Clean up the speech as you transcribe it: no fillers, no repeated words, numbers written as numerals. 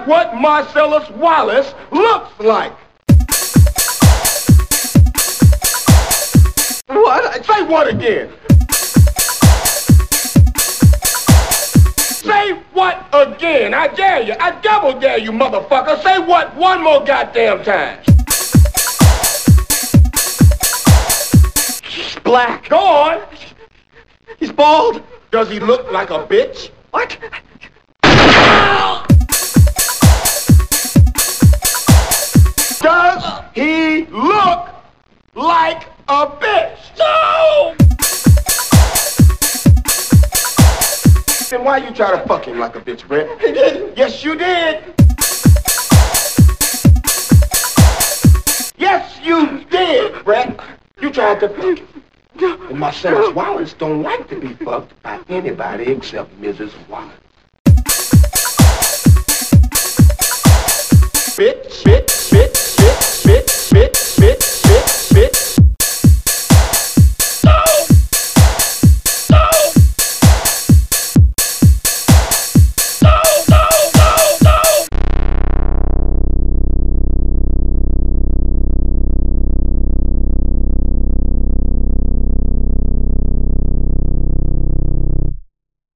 what Marcellus Wallace looks like. What? Say what again? Say what again? I dare you. I double dare you, motherfucker. Say what one more goddamn time. He's black. Go on. He's bald. Does he look like a bitch? What? Does he look like a bitch? No! Then why you try to fuck him like a bitch, Brett? He didn't. Yes, you did. Yes, you did, Brett. You tried to fuck him. And Marcellus Wallace don't like to be fucked by anybody except Mrs. Wallace. Bitch, bitch.